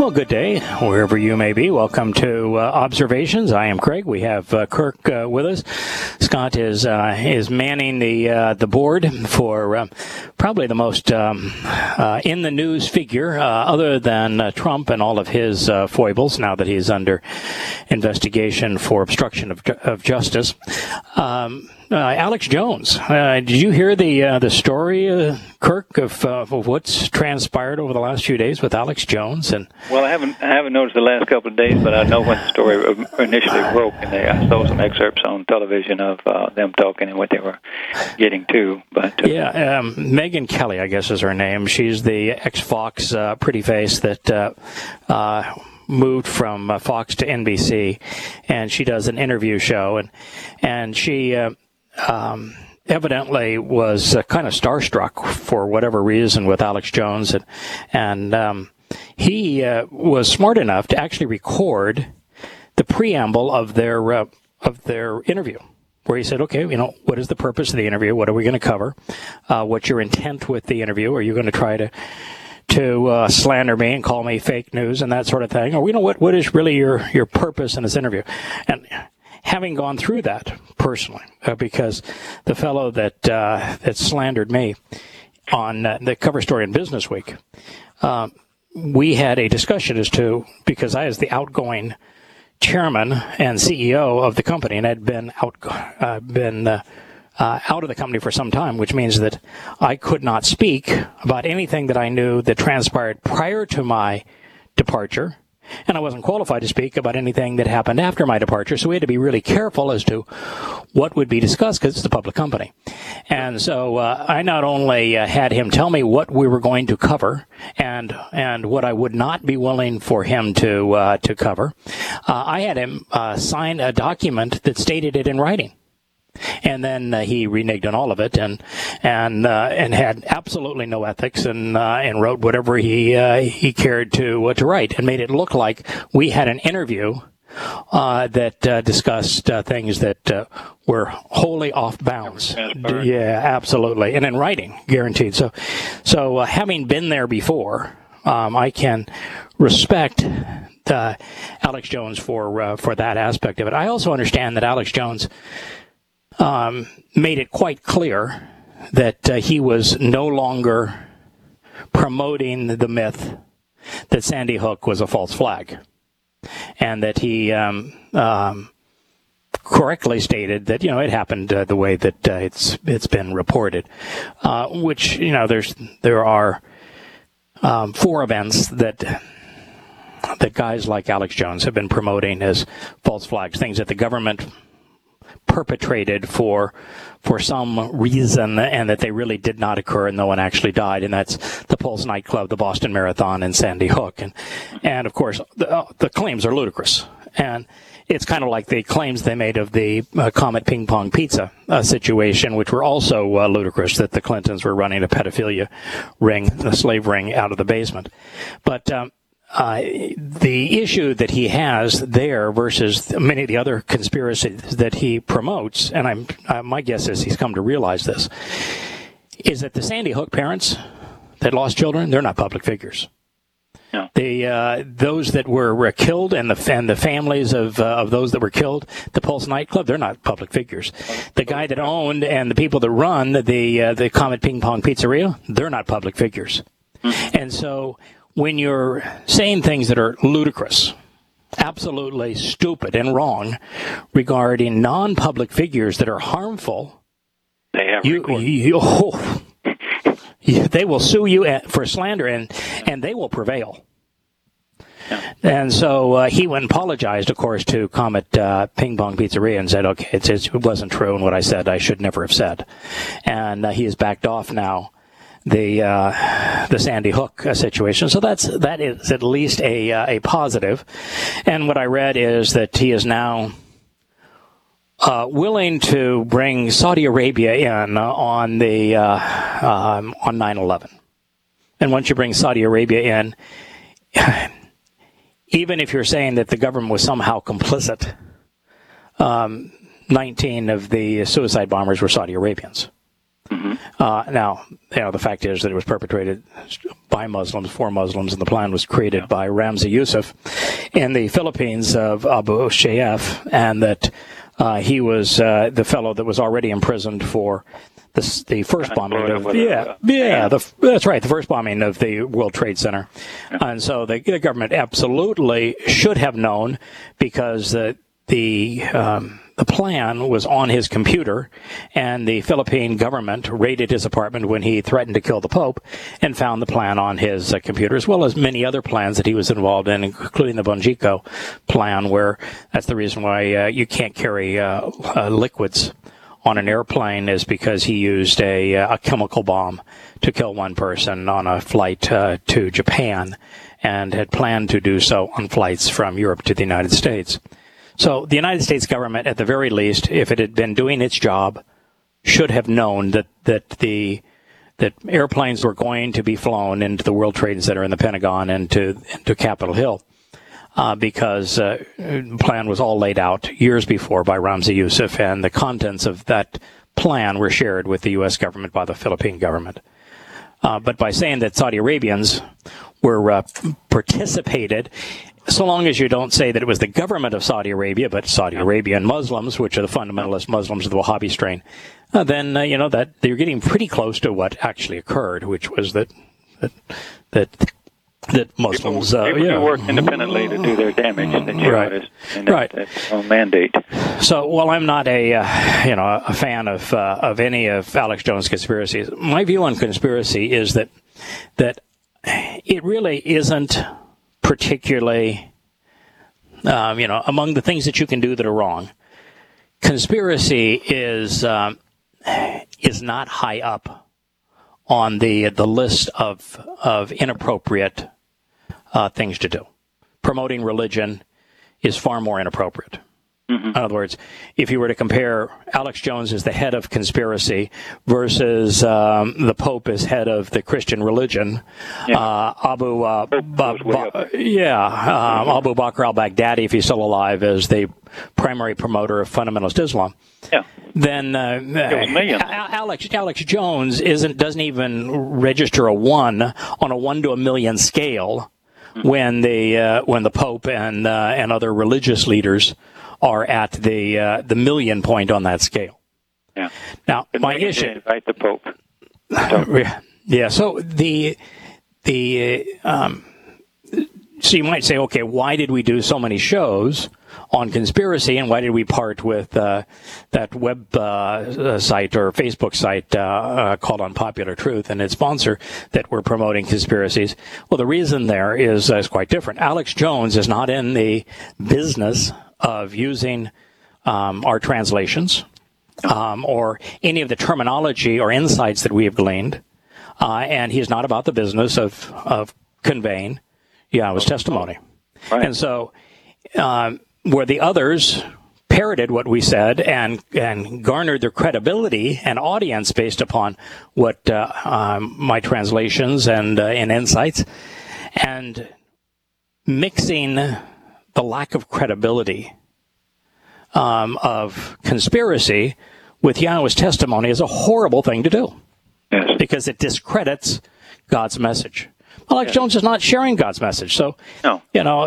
Well, good day, wherever you may be. Welcome to Observations. I am Craig. We have Kirk with us. Scott is manning the board for probably the most in the news figure, other than Trump and all of his foibles. Now that he's under investigation for obstruction of justice. Alex Jones. Did you hear the story, Kirk, of what's transpired over the last few days with Alex Jones? And well, I haven't noticed the last couple of days, but I know when the story initially broke, and I saw some excerpts on television of them talking and what they were getting to. But Megyn Kelly, I guess is her name. She's the ex-Fox pretty face that moved from Fox to NBC, and she does an interview show, and she evidently was kind of starstruck for whatever reason with Alex Jones, and he was smart enough to actually record the preamble of their interview, where he said, okay, what is the purpose of the interview? What are we going to cover? What's your intent with the interview? Are you going to try to slander me and call me fake news and that sort of thing? Or, what is really your purpose in this interview? And having gone through that personally, because the fellow that slandered me on the cover story in Business Week, we had a discussion as to, because I was the outgoing chairman and CEO of the company and had been out of the company for some time, which means that I could not speak about anything that I knew that transpired prior to my departure, and I wasn't qualified to speak about anything that happened after my departure, so we had to be really careful as to what would be discussed, because it's a public company. And so I not only had him tell me what we were going to cover and what I would not be willing for him to cover, I had him sign a document that stated it in writing. And then he reneged on all of it and had absolutely no ethics and wrote whatever he cared to write, and made it look like we had an interview that discussed things that were wholly off bounds. Yeah, absolutely, and in writing, guaranteed. So having been there before, I can respect Alex Jones for that aspect of it. I also understand that Alex Jones made it quite clear that he was no longer promoting the myth that Sandy Hook was a false flag, and that he correctly stated that it happened the way that it's been reported, which there are 4 events that guys like Alex Jones have been promoting as false flags, things that the government perpetrated for some reason, and that they really did not occur and no one actually died, and that's the Pulse nightclub, the Boston Marathon, and Sandy Hook, and of course the claims are ludicrous, and it's kind of like the claims they made of the Comet Ping Pong Pizza situation, which were also ludicrous, that the Clintons were running a pedophilia ring, a slave ring, out of the basement. But the issue that he has there versus many of the other conspiracies that he promotes, and my guess is he's come to realize this, is that the Sandy Hook parents that lost children, they're not public figures. No. Those that were killed and the families of those that were killed, the Pulse nightclub, they're not public figures. The guy that owned and the people that run the Comet Ping Pong Pizzeria, they're not public figures. Mm-hmm. And so when you're saying things that are ludicrous, absolutely stupid and wrong regarding non-public figures that are harmful, they will sue you for slander, and they will prevail. Yeah. And so he went and apologized, of course, to Comet Ping Pong Pizzeria and said, okay, it wasn't true, and what I said I should never have said. And he has backed off now the Sandy Hook situation. So that is at least a positive. And what I read is that he is now willing to bring Saudi Arabia in on 9/11. And once you bring Saudi Arabia in, even if you're saying that the government was somehow complicit, 19 of the suicide bombers were Saudi Arabians. Mm-hmm. Now, the fact is that it was perpetrated by Muslims, for Muslims, and the plan was created by Ramzi Youssef in the Philippines of Abu Sayyaf, and that he was the fellow that was already imprisoned for the first bombing of that's right, the first bombing of the World Trade Center. And so the government absolutely should have known, because the plan was on his computer, and the Philippine government raided his apartment when he threatened to kill the Pope and found the plan on his computer, as well as many other plans that he was involved in, including the Bonjico plan, where that's the reason why you can't carry liquids on an airplane, is because he used a chemical bomb to kill one person on a flight to Japan, and had planned to do so on flights from Europe to the United States. So the United States government, at the very least, if it had been doing its job, should have known that airplanes were going to be flown into the World Trade Center and the Pentagon and to Capitol Hill, because the plan was all laid out years before by Ramzi Youssef, and the contents of that plan were shared with the U.S. government by the Philippine government. But by saying that Saudi Arabians were participated, so long as you don't say that it was the government of Saudi Arabia, but Saudi Arabian Muslims, which are the fundamentalist Muslims of the Wahhabi strain, then that you're getting pretty close to what actually occurred, which was that Muslims people work independently to do their damage, that's a mandate. So, while I'm not a fan of any of Alex Jones' conspiracies, my view on conspiracy is that it really isn't particularly, among the things that you can do that are wrong. Conspiracy is not high up on the list of inappropriate things to do. Promoting religion is far more inappropriate. In other words, if you were to compare Alex Jones as the head of conspiracy versus the Pope as head of the Christian religion, Abu Bakr al-Baghdadi, if he's still alive, as the primary promoter of fundamentalist Islam, then Alex Jones doesn't even register a 1 on a 1 to a million scale when the Pope and other religious leaders are at the million point on that scale. Now, my issue. Invite the Pope. So so you might say, okay, why did we do so many shows on conspiracy, and why did we part with that web site or Facebook site called Unpopular Truth and its sponsor that were promoting conspiracies? Well, the reason there is quite different. Alex Jones is not in the business of using our translations or any of the terminology or insights that we have gleaned, and he is not about the business of conveying Yahweh's testimony. Right. And so where the others parroted what we said and garnered their credibility and audience based upon what my translations and insights, and mixing the lack of credibility of conspiracy with Yahweh's testimony is a horrible thing to do, because it discredits God's message. Alex Jones is not sharing God's message, so right.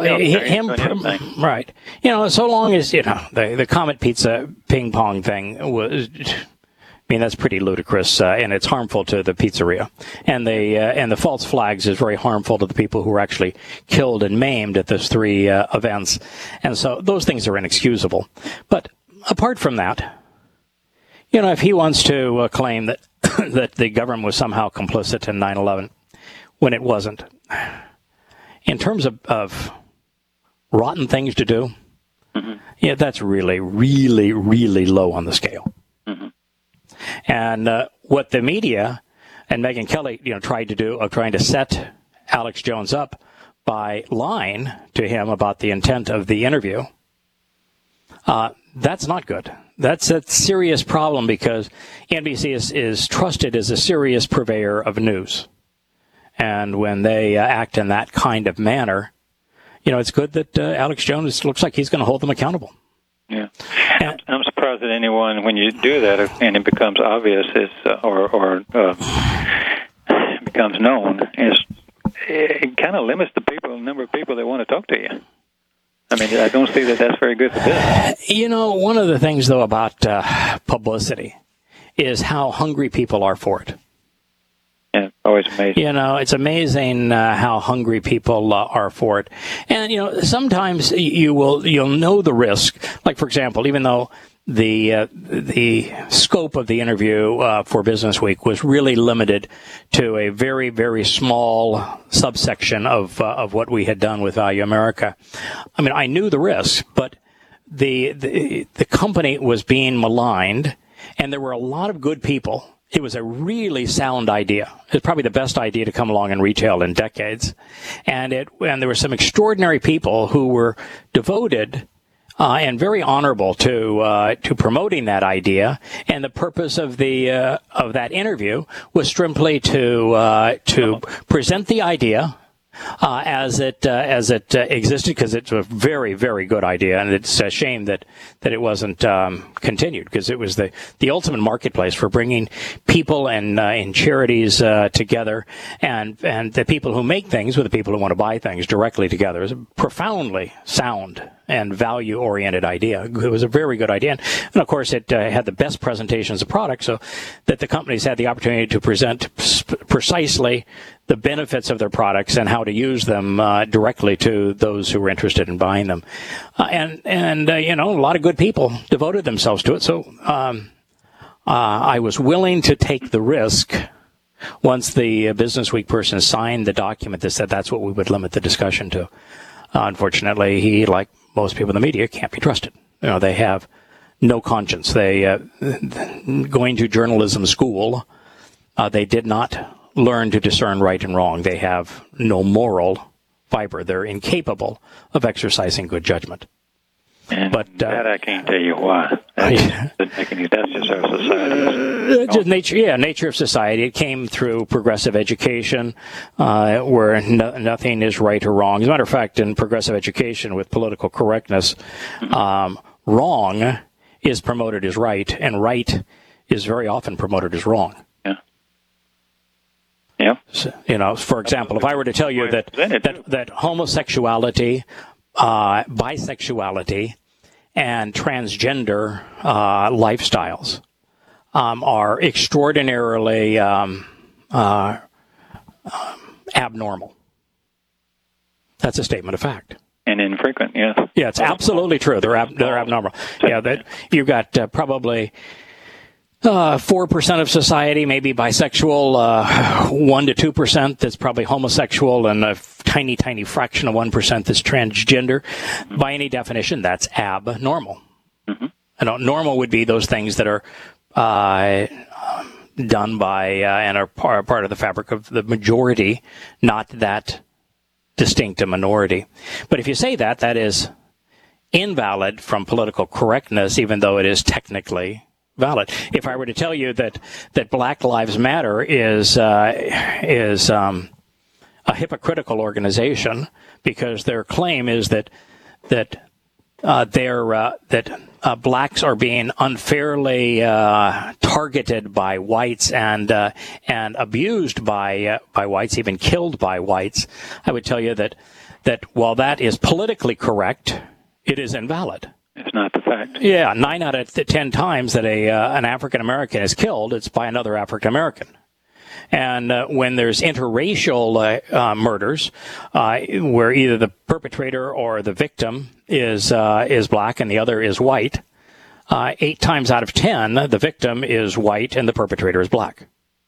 So long as the Comet Pizza ping pong thing was, that's pretty ludicrous, and it's harmful to the pizzeria, and the false flags is very harmful to the people who were actually killed and maimed at those 3 events, and so those things are inexcusable. But apart from that, if he wants to claim that that the government was somehow complicit in 9/11. When it wasn't. In terms of rotten things to do, that's really, really, really low on the scale. And what the media and Megyn Kelly, tried to do, of trying to set Alex Jones up by lying to him about the intent of the interview, that's not good. That's a serious problem, because NBC is trusted as a serious purveyor of news. And when they act in that kind of manner, it's good that Alex Jones looks like he's going to hold them accountable. Yeah, I'm surprised that anyone, when you do that and it becomes obvious, becomes known, it kind of limits the number of people that want to talk to you. I mean, I don't see that that's very good for business. You know, one of the things, though, about publicity is how hungry people are for it. Yeah, always amazing. You know, it's amazing how hungry people are for it. And, you know, sometimes you'll know the risk. Like, for example, even though the scope of the interview for Business Week was really limited to a very, very small subsection of what we had done with Value America. I mean, I knew the risk, but the company was being maligned, and there were a lot of good people. It was a really sound idea. It's probably the best idea to come along in retail in decades. And there were some extraordinary people who were devoted and very honorable to promoting that idea. And the purpose of that interview was simply to present the idea as it existed, because it's a very, very good idea, and it's a shame that it wasn't continued, because it was the ultimate marketplace for bringing people and charities together, and the people who make things with the people who want to buy things directly together. It's a profoundly sound and value-oriented idea. It was a very good idea, and of course it had the best presentations of products, so that the companies had the opportunity to present precisely the benefits of their products and how to use them directly to those who were interested in buying them. And you know, a lot of good people devoted themselves to it. So I was willing to take the risk once the Business Week person signed the document that said that's what we would limit the discussion to. Unfortunately, he, like most people in the media, can't be trusted. You know, they have no conscience. They going to journalism school, they did not learn to discern right and wrong. They have no moral fiber. They're incapable of exercising good judgment. But that I can't tell you why. That's just our society. Just nature of society. It came through progressive education, where nothing is right or wrong. As a matter of fact, in progressive education, with political correctness, wrong is promoted as right, and right is very often promoted as wrong. Yeah. So, you know, for example, if I were to tell you that homosexuality, bisexuality, and transgender lifestyles are extraordinarily abnormal. That's a statement of fact. And infrequent, yes. Yeah, it's absolutely true. They're abnormal. Yeah, that you've got probably 4% of society may be bisexual, 1 to 2% that's probably homosexual, and a tiny, tiny fraction of 1% that's transgender. Mm-hmm. By any definition, that's abnormal. Mm-hmm. You know, normal would be those things that are done by and are part of the fabric of the majority, not that distinct a minority. But if you say that, that is invalid from political correctness, even though it is technically valid. If I were to tell you that Black Lives Matter is a hypocritical organization, because their claim is that blacks are being unfairly targeted by whites and abused by whites, even killed by whites, I would tell you that while that is politically correct, it is invalid. It's not the fact. Yeah, 9 out of 10 times that an African American is killed, it's by another African American. And when there's interracial murders, where either the perpetrator or the victim is black and the other is white, 8 times out of 10, the victim is white and the perpetrator is black.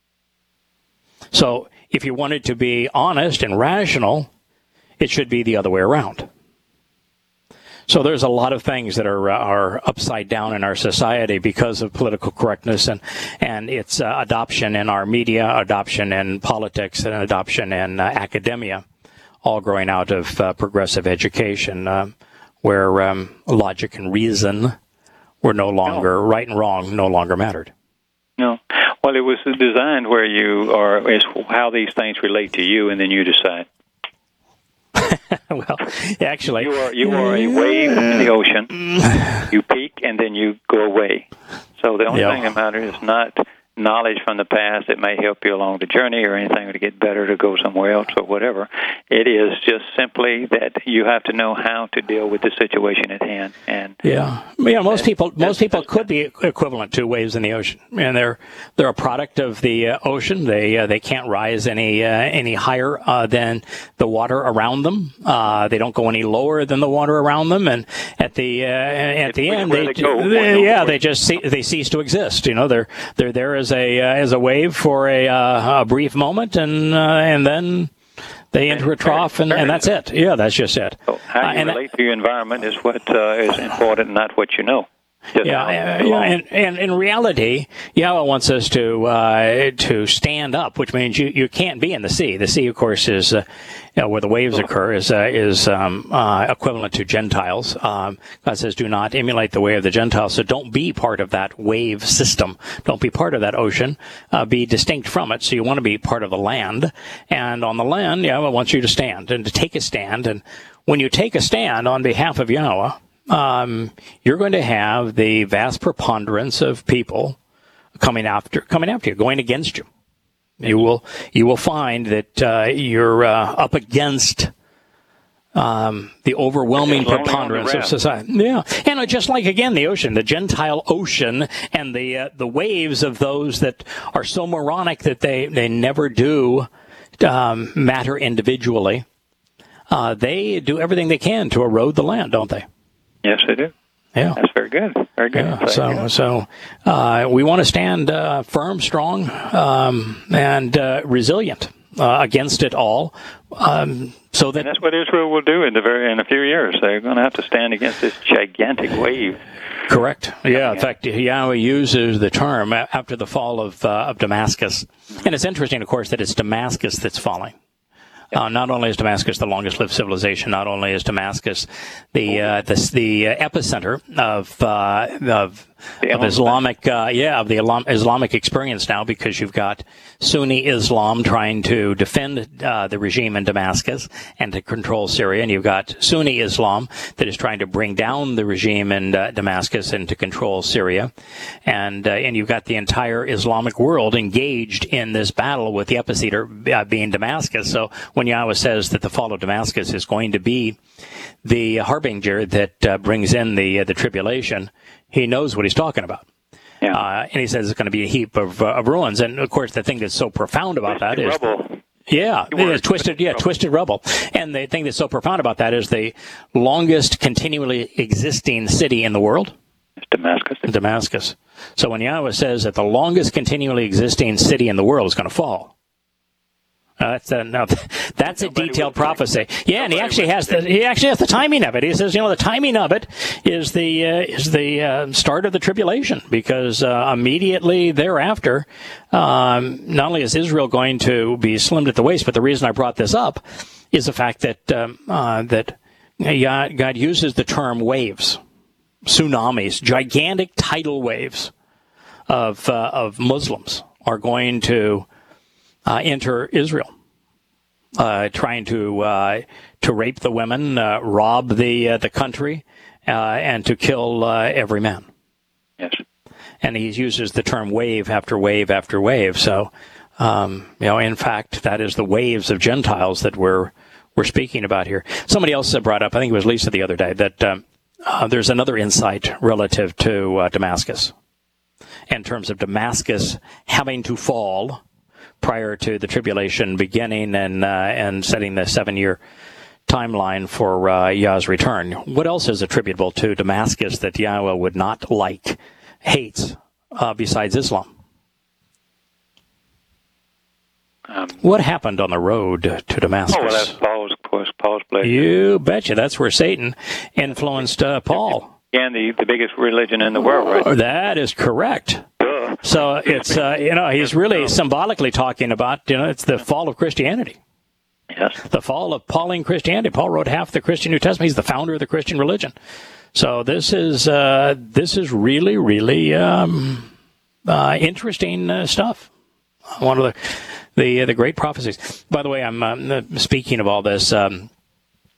So if you wanted to be honest and rational, it should be the other way around. So there's a lot of things that are upside down in our society because of political correctness and its adoption in our media, adoption in politics, and adoption in academia, all growing out of progressive education, where logic and reason were no longer, right and wrong no longer mattered. No. Well, it was designed where is how these things relate to you, and then you decide. Well, actually, you are a wave in the ocean. You peak and then you go away. So the only thing that matters is not knowledge from the past that may help you along the journey or anything to get better to go somewhere else or whatever. It is just simply that you have to know how to deal with the situation at hand. And most people could be equivalent to waves in the ocean, and they're a product of the ocean. They can't rise any higher than the water around them. They don't go any lower than the water around them, and at the end they cease to exist. They're there as a wave for a brief moment, and then they enter a trough, and that's it. Yeah, that's just it. So how you relate to your environment is what is important, not what you know. And in reality, Yahweh wants us to stand up, which means you can't be in the sea. The sea, of course, is where the waves occur, is equivalent to Gentiles. God says, "Do not emulate the way of the Gentiles." So don't be part of that wave system. Don't be part of that ocean. Be distinct from it. So you want to be part of the land, and on the land, Yahweh wants you to stand and to take a stand. And when you take a stand on behalf of Yahweh, you're going to have the vast preponderance of people coming after you, going against you. You will find that you're up against the overwhelming preponderance of society. Yeah, and just like again the ocean, the Gentile ocean, and the waves of those that are so moronic that they never do matter individually. They do everything they can to erode the land, don't they? Yes, they do. Yeah, that's very good. Very good. Yeah. So we want to stand firm, strong, and resilient against it all. And that's what Israel will do in a few years. They're going to have to stand against this gigantic wave. Correct. Yeah. In fact, Yahweh uses the term after the fall of Damascus, and it's interesting, of course, that it's Damascus that's falling. Not only is Damascus the longest-lived civilization, not only is Damascus the epicenter of Islamic, of the Islamic experience now, because you've got Sunni Islam trying to defend the regime in Damascus and to control Syria, and you've got Sunni Islam that is trying to bring down the regime in Damascus and to control Syria, and you've got the entire Islamic world engaged in this battle with the epicenter being Damascus. So when Yahweh says that the fall of Damascus is going to be the harbinger that brings in the tribulation, he knows what he's talking about. Yeah. And he says it's going to be a heap of ruins. And, of course, the thing that's so profound about that is... Rubble. Yeah, twisted rubble. And the thing that's so profound about that is the longest continually existing city in the world. It's Damascus. Damascus. So when Yahweh says that the longest continually existing city in the world is going to fall, that's a detailed prophecy. Yeah, and he actually has the timing of it. He says, the timing of it is the start of the tribulation, because immediately thereafter, not only is Israel going to be slimmed at the waist, but the reason I brought this up is the fact that God uses the term waves, tsunamis, gigantic tidal waves of Muslims are going to enter Israel, trying to rape the women, rob the country, and to kill every man. Yes. And he uses the term wave after wave after wave. So, in fact, that is the waves of Gentiles that we're speaking about here. Somebody else brought up, I think it was Lisa the other day, that there's another insight relative to Damascus, in terms of Damascus having to fall prior to the tribulation beginning and setting the 7-year timeline for Yah's return. What else is attributable to Damascus that Yahweh would not like, hates, besides Islam? What happened on the road to Damascus? Oh, well, that's Paul's place. You betcha. That's where Satan influenced Paul. And the biggest religion in the world, right? That is correct. So it's, he's really symbolically talking about, it's the fall of Christianity. Yes. The fall of Pauline Christianity. Paul wrote half the Christian New Testament. He's the founder of the Christian religion. So this is really, really interesting stuff. One of the great prophecies. By the way, I'm speaking of all this.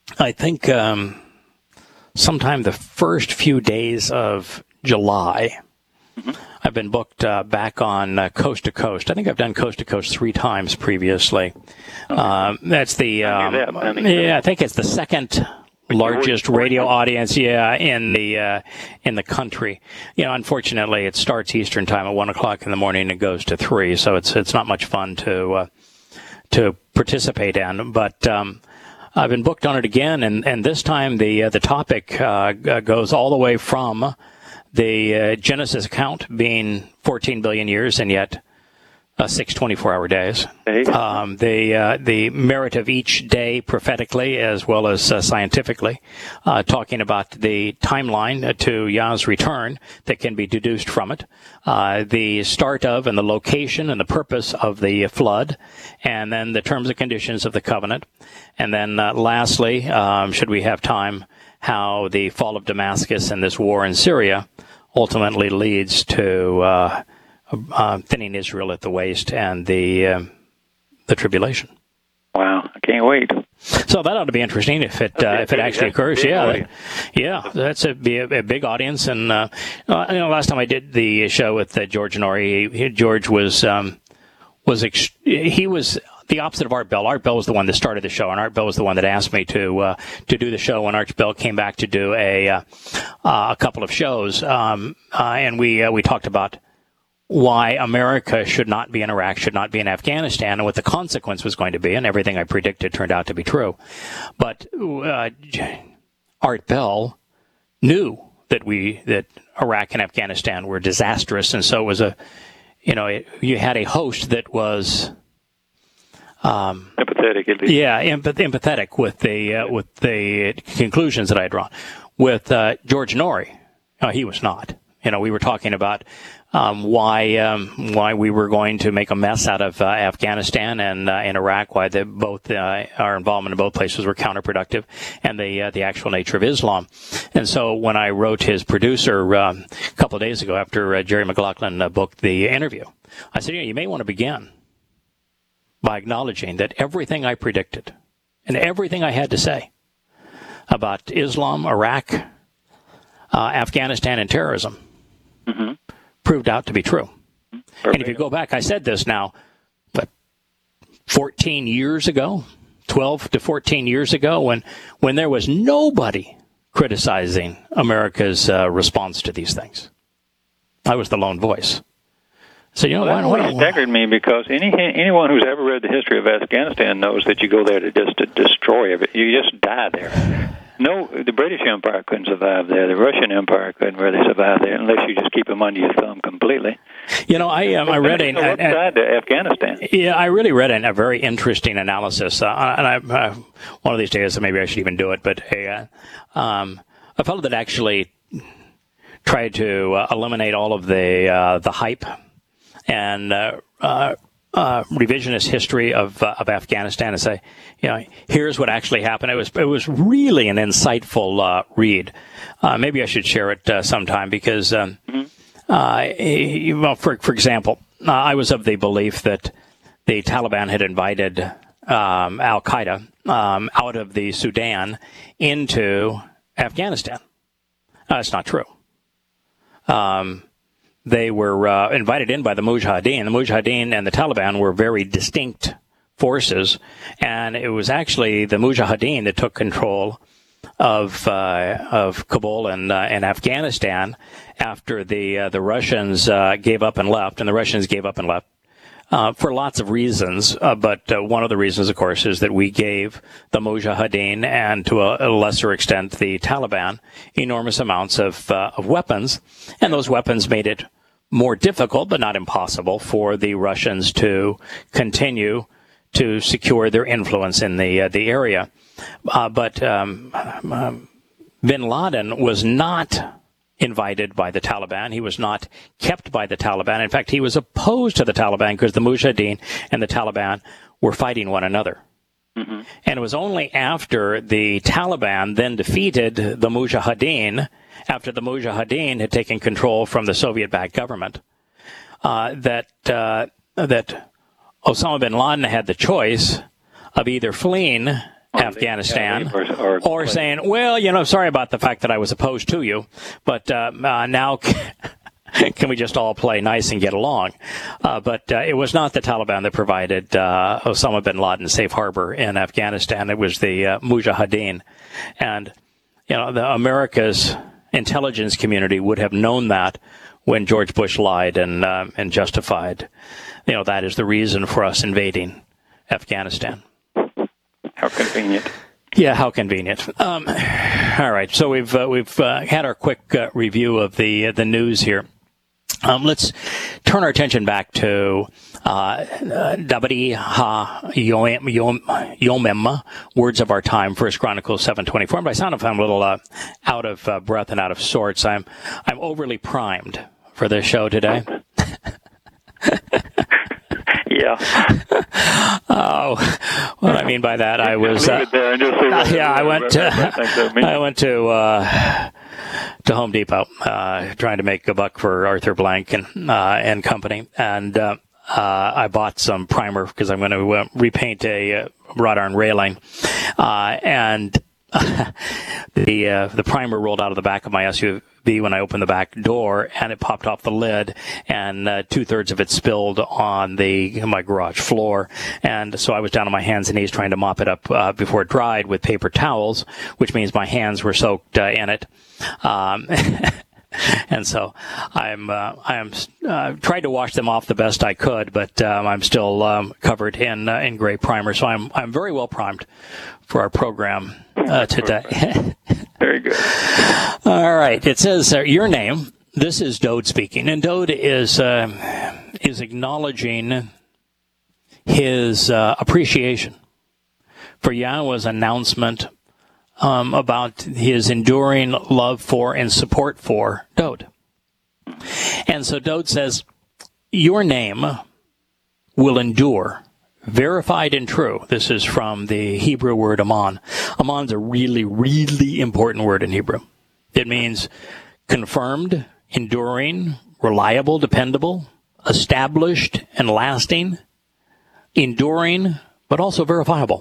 I think sometime the first few days of July. I've been booked back on Coast to Coast. I think I've done Coast to Coast 3 times previously. That's the I think it's the second largest radio audience, in the country. Unfortunately, it starts Eastern time at 1:00 in the morning and goes to 3, so it's not much fun to participate in. But I've been booked on it again, and this time the topic goes all the way from the Genesis account being 14 billion years and yet 6 24-hour days. The merit of each day prophetically as well as scientifically, talking about the timeline to Yah's return that can be deduced from it, the start of and the location and the purpose of the flood, and then the terms and conditions of the covenant. And then lastly, should we have time, how the fall of Damascus and this war in Syria ultimately leads to thinning Israel at the waist and the tribulation. Wow, I can't wait. So that ought to be interesting if it actually occurs. That's a big audience. And last time I did the show with George Norrie, George was the opposite of Art Bell. Art Bell was the one that started the show, and Art Bell was the one that asked me to do the show when Art Bell came back to do a couple of shows, and we talked about why America should not be in Iraq, should not be in Afghanistan, and what the consequence was going to be, and everything I predicted turned out to be true. But Art Bell knew that Iraq and Afghanistan were disastrous, and so it was you had a host that was empathetic, at least. Yeah, empathetic with the conclusions that I had drawn. With George Norrie, he was not. We were talking about why we were going to make a mess out of Afghanistan and Iraq, why our involvement in both places were counterproductive, and the actual nature of Islam. And so when I wrote his producer a couple of days ago after Jerry McLaughlin booked the interview, I said, you may want to begin by acknowledging that everything I predicted and everything I had to say about Islam, Iraq, Afghanistan, and terrorism proved out to be true. And if you go back, I said this now, but 14 years ago, 12 to 14 years ago, when there was nobody criticizing America's response to these things. I was the lone voice. So, that staggered me, because anyone who's ever read the history of Afghanistan knows that you go there to destroy it. You just die there. No, the British Empire couldn't survive there. The Russian Empire couldn't really survive there unless you just keep them under your thumb completely. I read Afghanistan. Yeah, I really read a very interesting analysis, and one of these days maybe I should even do it. But a fellow that actually tried to eliminate all of the hype and revisionist history of Afghanistan and say, here's what actually happened. It was really an insightful read. Maybe I should share it sometime, because, for example, I was of the belief that the Taliban had invited Al Qaeda out of the Sudan into Afghanistan. That's not true. They were invited in by the Mujahideen. The Mujahideen and the Taliban were very distinct forces, and it was actually the Mujahideen that took control of Kabul and Afghanistan after the Russians gave up and left. And the Russians gave up and left for lots of reasons, but one of the reasons, of course, is that we gave the Mujahideen and, to a lesser extent, the Taliban enormous amounts of weapons, and those weapons made it more difficult, but not impossible, for the Russians to continue to secure their influence in the area. But bin Laden was not invited by the Taliban. He was not kept by the Taliban. In fact, he was opposed to the Taliban because the Mujahideen and the Taliban were fighting one another. And it was only after the Taliban then defeated the Mujahideen, after the Mujahideen had taken control from the Soviet-backed government, that Osama bin Laden had the choice of either fleeing Afghanistan, or saying, well, sorry about the fact that I was opposed to you, but now can we just all play nice and get along? But it was not the Taliban that provided Osama bin Laden safe harbor in Afghanistan. It was the Mujahideen. And, the America's intelligence community would have known that when George Bush lied and justified, that is the reason for us invading Afghanistan. How convenient. Yeah, how convenient. All right, so we've had our quick review of the news here. Let's turn our attention back to Dabadi Yomem, Words of Our Time, 1 Chronicles 7:24. By sound, if I'm a little out of breath and out of sorts, I'm overly primed for this show today. Yeah. Oh, what I mean by that, I was. I went to Home Depot, trying to make a buck for Arthur Blank and company, and I bought some primer because I'm going to repaint a wrought iron railing, and the primer rolled out of the back of my SUV when I opened the back door, and it popped off the lid, and 2/3 of it spilled on my garage floor. And so I was down on my hands and knees trying to mop it up before it dried with paper towels, which means my hands were soaked in it. And so I am tried to wash them off the best I could, but I'm still covered in gray primer. So I'm very well primed for our program today. Very good. All right. It says your name. This is Dode speaking, and Dode is acknowledging his appreciation for Yahweh's announcement about his enduring love for and support for Dode. And so Dode says, your name will endure, verified and true. This is from the Hebrew word aman. Aman's a really, really important word in Hebrew. It means confirmed, enduring, reliable, dependable, established and lasting, enduring, but also verifiable.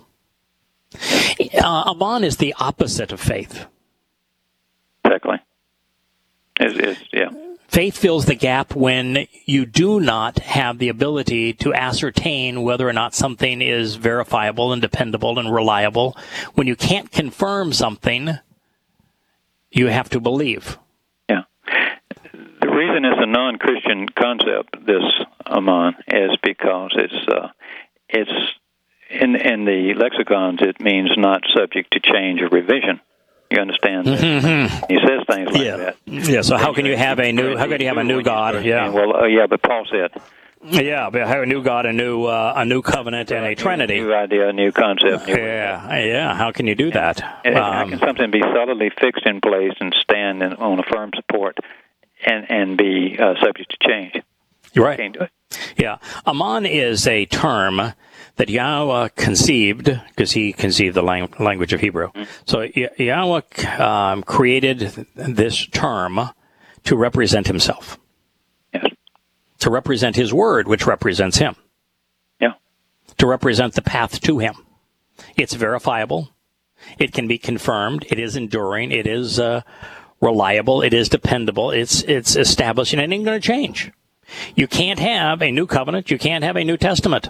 Aman is the opposite of faith. Exactly. Yeah. Faith fills the gap when you do not have the ability to ascertain whether or not something is verifiable and dependable and reliable. When you can't confirm something, you have to believe. Yeah. The reason it's a non-Christian concept, this Aman, is because it's in the lexicons, it means not subject to change or revision. You understand that? Mm-hmm. He says things like that. Yeah. So how can you have a new God? Yeah. Well, but Paul said. Yeah, but have a new God, a new covenant, and a Trinity. New idea, a new concept. Yeah. How can you do that? How can something be solidly fixed in place and stand on a firm support, and be subject to change? You're right. Can't do it. Yeah, Aman is a term that Yahweh conceived, because he conceived the language of Hebrew. Mm-hmm. So Yahweh created this term to represent himself. Yes. To represent his word, which represents him. Yeah. To represent the path to him. It's verifiable. It can be confirmed. It is enduring. It is reliable. It is dependable. It's established, and it ain't going to change. You can't have a new covenant. You can't have a New Testament.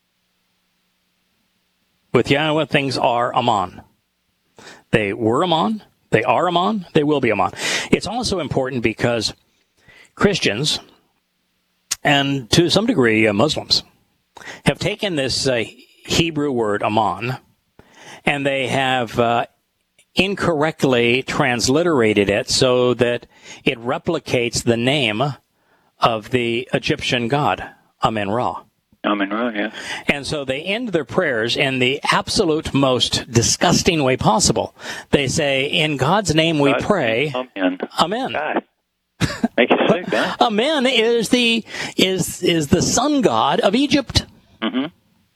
With Yahweh, things are Aman. They were Aman. They are Aman. They will be Aman. It's also important because Christians, and to some degree Muslims, have taken this Hebrew word Aman, and they have incorrectly transliterated it so that it replicates the name of the Egyptian god, Amen-Ra. Amen-Ra, yeah. And so they end their prayers in the absolute most disgusting way possible. They say, in God's name we pray. Amen. Amen. God. Make you sick, huh? Amen is the sun god of Egypt. Mm-hmm.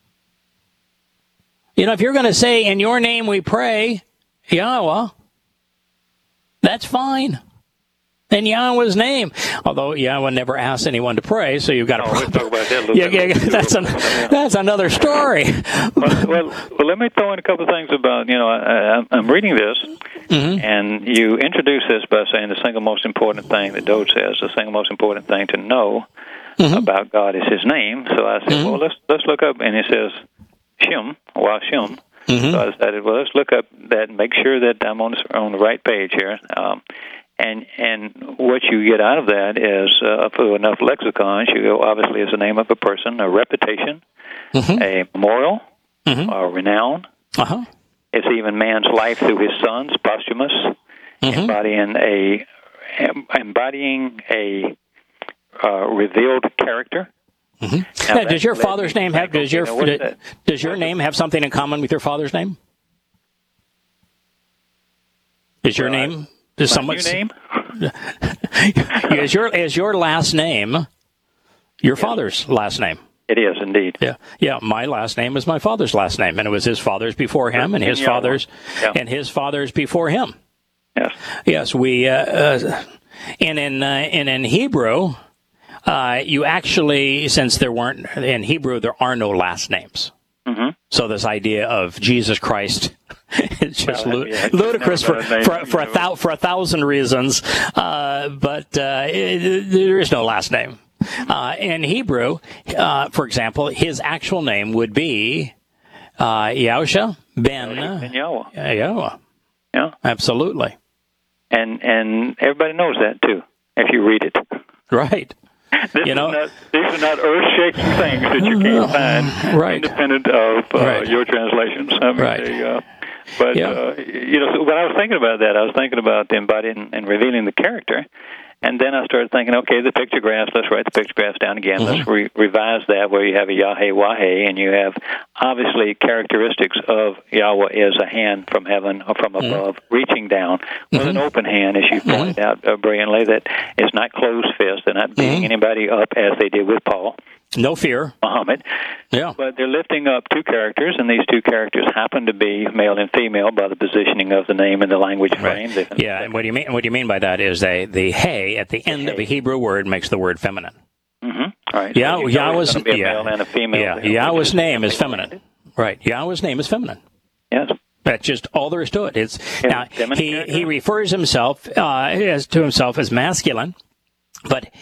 If you're going to say, in your name we pray, Yahweh, that's fine. in Yahweh's name. Although Yahweh never asked anyone to pray, so you've got to. We'll talk about that a little bit. That's another story. Well, let me throw in a couple of things about, I'm reading this, and you introduce this by saying the single most important thing that Dode says, the single most important thing to know about God is His name. So I said, well, let's look up, and it says Shem, Washem. So I decided, well, let's look up that and make sure that I'm on the right page here. And what you get out of that is, for enough lexicons, you go, obviously, is the name of a person, a reputation, a memorial, a renown. It's even man's life through his sons, posthumous, embodying a revealed character. Now, does your father's name have does your name have something in common with your father's name? Is your name? Is someone's name? is your last name your father's last name? It is indeed. Yeah. My last name is my father's last name, and it was his father's before him, and his father's before him. Yes. We and in Hebrew, you actually, since there weren't in Hebrew, there are no last names. So this idea of Jesus Christ is just ludicrous for a thousand reasons, but there is no last name. In Hebrew, for example, his actual name would be Yahusha ben Yahweh. Yeah, absolutely. And everybody knows that too if you read it. Right. These are not earth-shaking things that you can't find independent of your translations. I mean, there you go. But, so when I was thinking about that, I was thinking about embodying and revealing the character. And then I started thinking, okay, the pictographs, let's write the pictographs down again. Let's revise that where you have a Yahweh, and you have obviously characteristics of Yahweh is a hand from heaven or from above reaching down with an open hand, as you pointed out brilliantly, that is not closed fist. They're not beating anybody up as they did with Paul. No fear. Muhammad. Yeah. But they're lifting up two characters, and these two characters happen to be male and female by the positioning of the name and the language frame. Yeah, and what do you mean by that is the hey at the end of a Hebrew word makes the word feminine. Right. Yeah, so Yahweh's a male and a female. Yeah, Yahweh's name is feminine. Right. Yahweh's name is feminine. Yes. That's just all there is to it. Now he refers himself to himself as masculine, but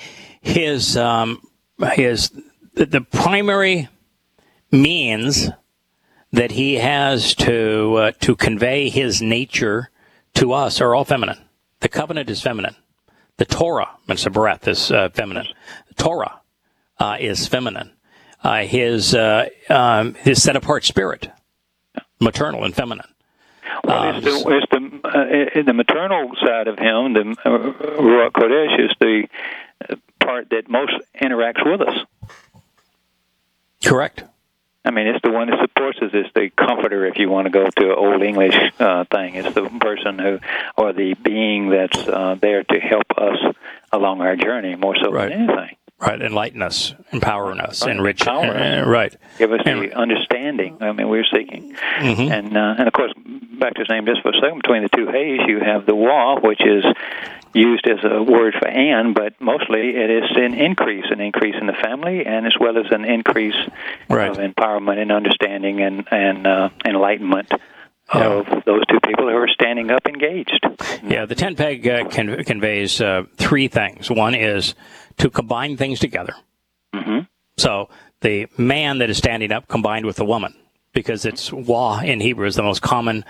the primary means that he has to convey his nature to us are all feminine. The covenant is feminine. The Torah, Mitzvah, is feminine. The Torah is feminine. His set apart spirit, maternal and feminine. Well, it's the maternal side of him, the Ruach Kodesh, is the part that most interacts with us. Correct. I mean, it's the one that supports us. It's the comforter, if you want to go to an old English thing. It's the person or the being that's there to help us along our journey more so than anything. Right, enlighten us, empower us, enrich us. Give us the understanding. I mean, we're seeking. And of course, back to his name just for a second, between the two Hayes, you have the Wa, which is used as a word for and, but mostly it is an increase in the family, and as well as an increase of empowerment and understanding and enlightenment of those two people who are standing up engaged. Yeah, the tent peg conveys three things. One is to combine things together. So the man that is standing up combined with the woman, because it's wa in Hebrew is the most common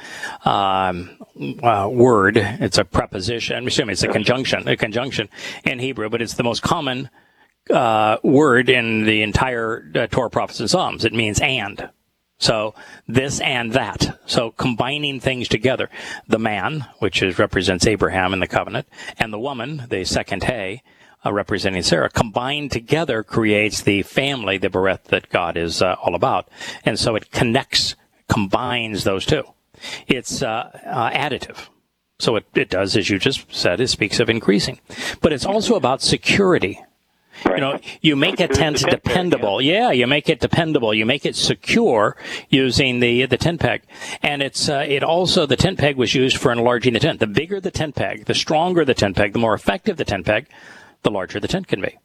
word. It's a preposition. It's a conjunction in Hebrew, but it's the most common word in the entire Torah, Prophets, and Psalms. It means and. So this and that. So combining things together. The man, which represents Abraham in the covenant, and the woman, the second Hay, representing Sarah, combined together creates the family, the bereth that God is all about. And so it combines those two. It's additive. So it does, as you just said, it speaks of increasing. But it's also about security. Right. You make a tent dependable. Yeah, you make it dependable. You make it secure using the tent peg. And the tent peg was used for enlarging the tent. The bigger the tent peg, the stronger the tent peg, the more effective the tent peg, the larger the tent can be.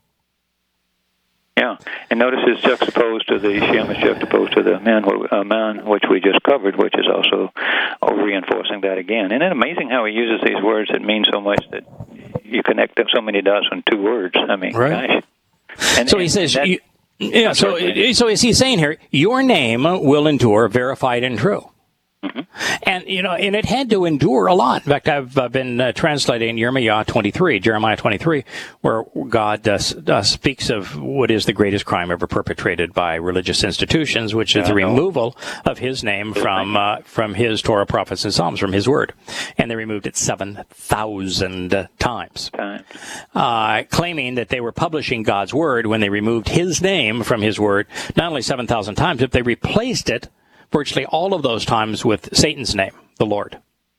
Yeah, and notice it's juxtaposed to the Shem is juxtaposed to the man, which we just covered, which is also reinforcing that again. Isn't it amazing how he uses these words that mean so much that you connect up so many dots on two words? I mean, right. Gosh. So he says, so is he saying here, your name will endure, verified and true. Mm-hmm. And, and it had to endure a lot. In fact, I've been translating Jeremiah 23, where God speaks of what is the greatest crime ever perpetrated by religious institutions, which is the removal of his name from his Torah, prophets, and Psalms, from his word. And they removed it 7,000 times. Claiming that they were publishing God's word when they removed his name from his word, not only 7,000 times, but they replaced it virtually all of those times with Satan's name, the Lord.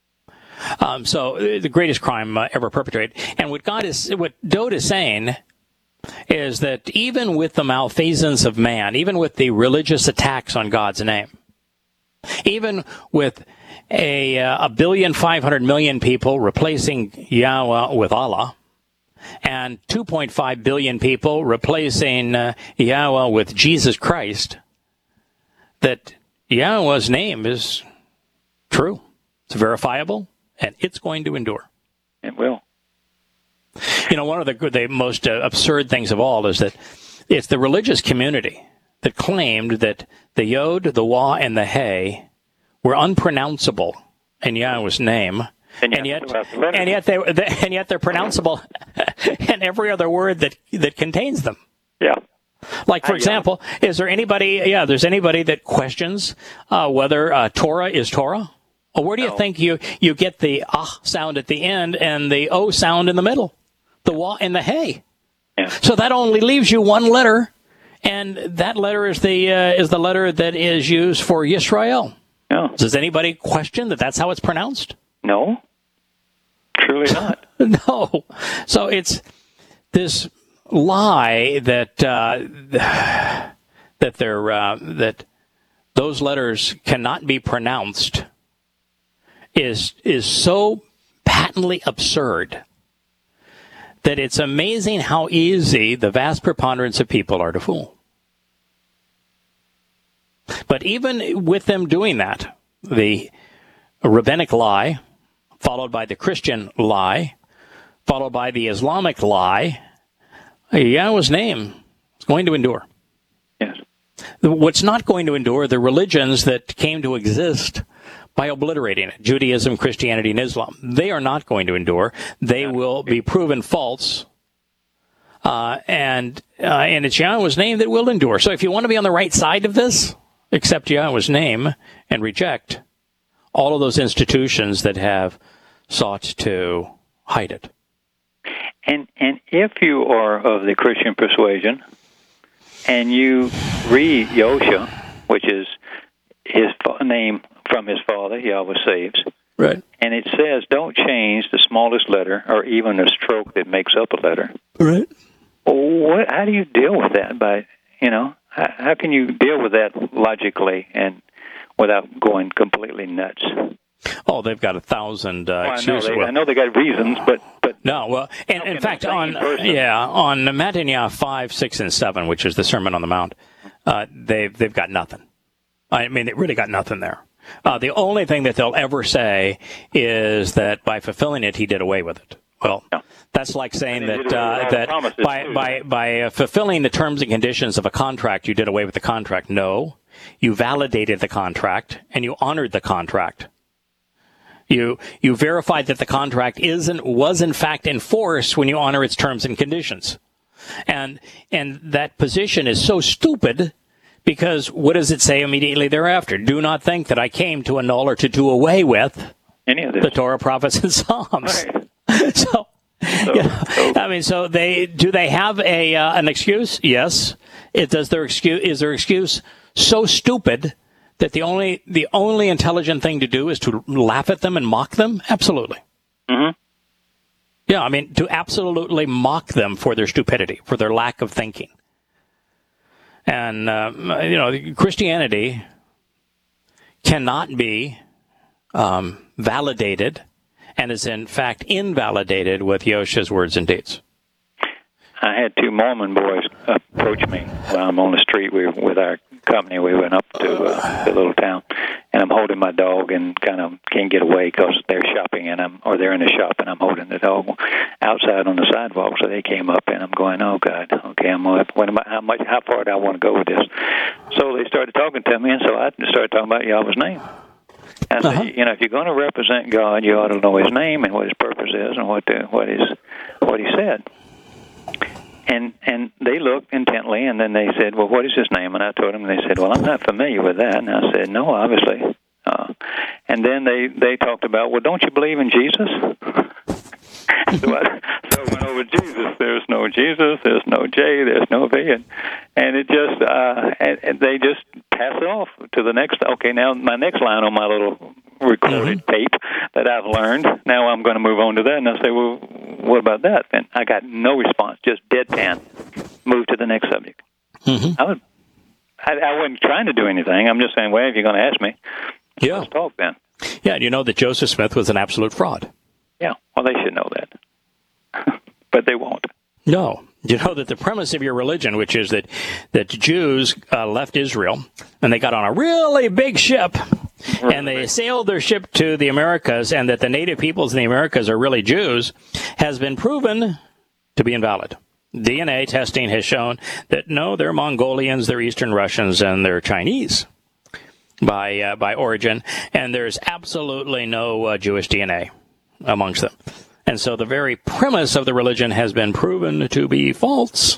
So the greatest crime ever perpetrated. And what Dode is saying is that even with the malfeasance of man, even with the religious attacks on God's name, even with a 1,500,000,000 people replacing Yahweh with Allah, and 2.5 billion people replacing Yahweh with Jesus Christ, that Yahweh's name is true. It's verifiable, and it's going to endure. It will. One of the most absurd things of all is that it's the religious community that claimed that the Yod, the Wah, and the Hey were unpronounceable in Yahweh's name, and yet they're pronounceable in every other word that contains them. Yeah. Like, for example, is there anybody, there's anybody that questions whether Torah is Torah? Or where do you think you get the ah sound at the end and the o sound in the middle? The Wah and the Hey. Yeah. So that only leaves you one letter, and that letter is the letter that is used for Yisrael. Yeah. Does anybody question that that's how it's pronounced? No. Truly not. No. So it's this lie that those letters cannot be pronounced is so patently absurd that it's amazing how easy the vast preponderance of people are to fool. But even with them doing that, the rabbinic lie, followed by the Christian lie, followed by the Islamic lie, Yahweh's name is going to endure. Yes. What's not going to endure are the religions that came to exist by obliterating it. Judaism, Christianity, and Islam. They are not going to endure. They will be proven false. And it's Yahweh's name that will endure. So if you want to be on the right side of this, accept Yahweh's name and reject all of those institutions that have sought to hide it. And if you are of the Christian persuasion and you read Yosha, which is his name from his father, Yahweh saves, right? And it says, don't change the smallest letter or even a stroke that makes up a letter. Right. How do you deal with that? How can you deal with that logically and without going completely nuts? Oh, they've got 1,000 excuses. I know they got reasons, but no. Well, in fact, on Matanya 5, 6, and 7, which is the Sermon on the Mount, they've got nothing. I mean, they really got nothing there. The only thing that they'll ever say is that by fulfilling it, he did away with it. Well, that's like saying that by fulfilling the terms and conditions of a contract, you did away with the contract. No, you validated the contract and you honored the contract. You verified that the contract was in fact enforced when you honor its terms and conditions. And that position is so stupid because what does it say immediately thereafter? Do not think that I came to annul or to do away with any of this. The Torah, prophets, and Psalms. Right. So do they have an excuse? Yes. Is their excuse so stupid that the only intelligent thing to do is to laugh at them and mock them? Absolutely. Mm-hmm. Yeah, I mean, to absolutely mock them for their stupidity, for their lack of thinking. And, Christianity cannot be validated and is, in fact, invalidated with Yosha's words and deeds. I had two Mormon boys approach me while I'm on the street with our company. We went up to a little town, and I'm holding my dog and kind of can't get away because they're shopping or they're in the shop, and I'm holding the dog outside on the sidewalk. So they came up, and I'm going, "Oh God, okay, how far do I want to go with this?" So they started talking to me, and so I started talking about Yahweh's name. And I said, if you're going to represent God, you ought to know His name and what His purpose is and what He said. And they looked intently, and then they said, "Well, what is His name?" And I told them, and they said, "Well, I'm not familiar with that." And I said, "No, obviously." And then they talked about, "Well, don't you believe in Jesus?" So I went over Jesus. There's no Jesus. There's no J. There's no V. And it just, and they just pass it off to the next. Okay, now my next line on my little recorded tape that I've learned. Now I'm going to move on to that. And I say, "Well, what about that?" And I got no response, just deadpan. Move to the next subject. I wasn't trying to do anything. I'm just saying, well, if you're going to ask me, let's talk then. Yeah, you know that Joseph Smith was an absolute fraud. Yeah, well, they should know that. But they won't. No. You know that the premise of your religion, which is that Jews left Israel, and they got on a really big ship, and they sailed their ship to the Americas, and that the native peoples in the Americas are really Jews, has been proven to be invalid. DNA testing has shown that, no, they're Mongolians, they're Eastern Russians, and they're Chinese by origin, and there's absolutely no Jewish DNA amongst them. And so the very premise of the religion has been proven to be false.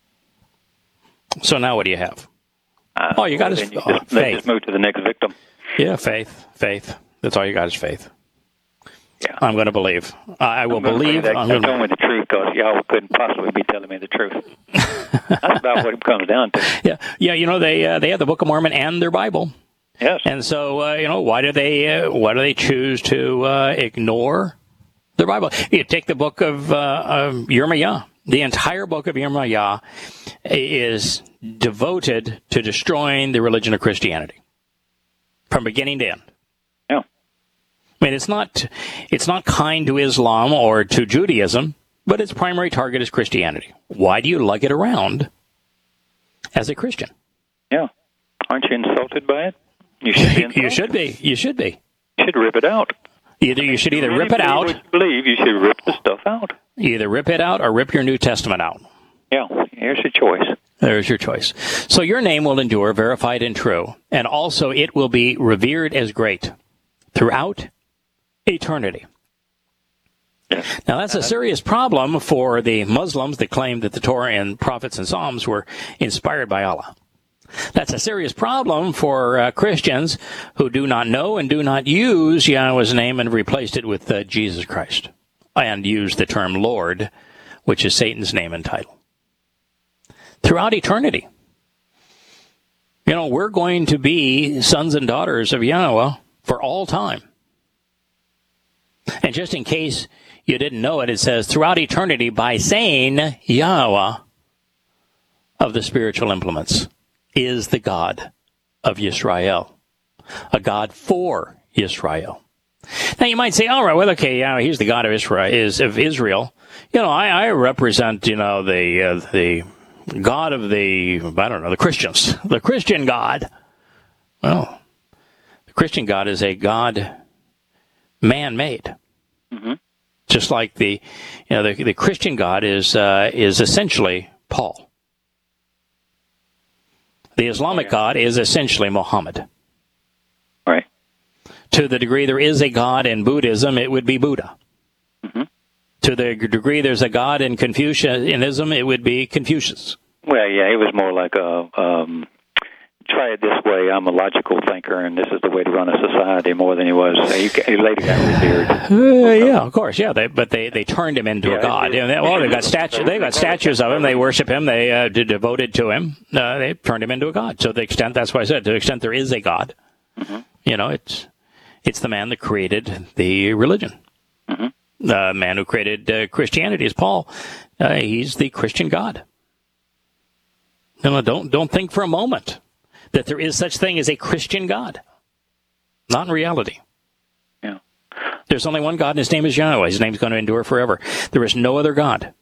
So now what do you have? All you got is faith. Just move to the next victim. Yeah, faith. That's all you got is faith. Yeah. I'm going to believe. I will believe. Tell me the truth, because y'all couldn't possibly be telling me the truth. That's about what it comes down to. Yeah. You know, they have the Book of Mormon and their Bible. Yes. And so, why do they choose to ignore their Bible? You take the book of Yirmiyah. The entire book of Yirmiyah is devoted to destroying the religion of Christianity from beginning to end. Yeah. I mean, it's not kind to Islam or to Judaism, but its primary target is Christianity. Why do you lug it around as a Christian? Yeah. Aren't you insulted by it? You should be insulted. You should be. You should rip it out. You should either rip it out. What you believe, you should rip the stuff out. Either rip it out or rip your New Testament out. Yeah, here's your choice. There's your choice. So your name will endure, verified and true, and also it will be revered as great throughout eternity. Yes. Now that's a serious problem for the Muslims that claim that the Torah and prophets and Psalms were inspired by Allah. That's a serious problem for Christians who do not know and do not use Yahweh's name and replaced it with Jesus Christ and use the term Lord, which is Satan's name and title. Throughout eternity, we're going to be sons and daughters of Yahweh for all time. And just in case you didn't know it, it says throughout eternity by saying Yahweh of the spiritual implements is the God of Yisrael, a God for Israel. Now you might say, all right, well, okay, he's the God of Israel. I represent, the God of the Christians, the Christian God. Well, the Christian God is a God man-made. Mm-hmm. Just like the Christian God is essentially Paul. The Islamic God is essentially Muhammad. Right. To the degree there is a God in Buddhism, it would be Buddha. Mm-hmm. To the degree there's a God in Confucianism, it would be Confucius. Well, yeah, it was more like try it this way. I'm a logical thinker, and this is the way to run a society more than he was. He later got revered. Yeah, of course, yeah. But they turned him into a god. They've got statues of him. They worship him. They devoted to him. They turned him into a god. So to the extent, that's why I said, to the extent there is a God, mm-hmm. It's the man that created the religion. Mm-hmm. The man who created Christianity is Paul. He's the Christian God. No, don't think for a moment that there is such thing as a Christian God. Not in reality. Yeah. There's only one God, and his name is Yahweh. His name is going to endure forever. There is no other God.